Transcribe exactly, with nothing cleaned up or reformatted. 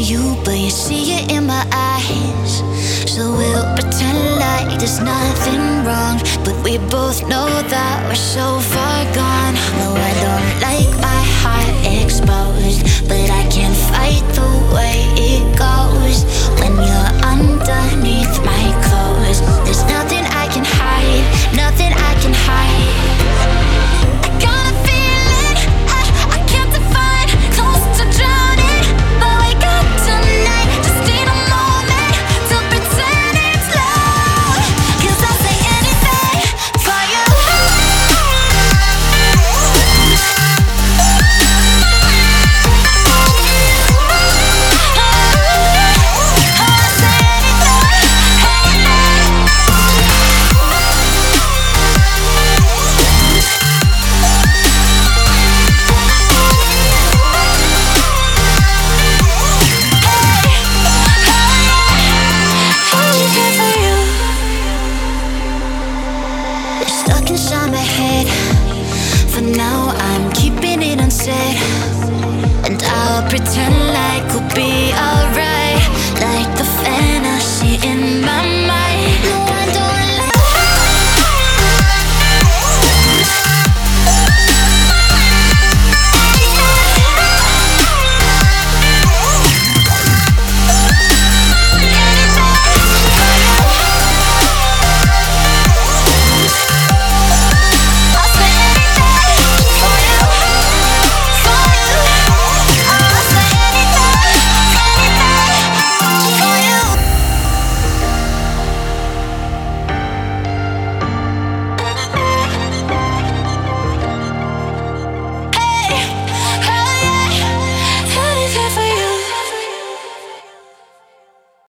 you, but you see it in my eyes. So we'll pretend like there's nothing wrong, but we both know that we're so far gone. No, I don't like my heart exposed, but I can't fight the way it goes when you're underneath my clothes. There's nothing I can hide, nothing I can hide. I got a feeling I, I can't define, close to drowning, but wake up tonight, just need a moment to pretend it's love. 'Cause I'll say anything for you. Stuck inside my head. For now I'm keeping it unsaid, and I'll pretend like we'll be alright, like the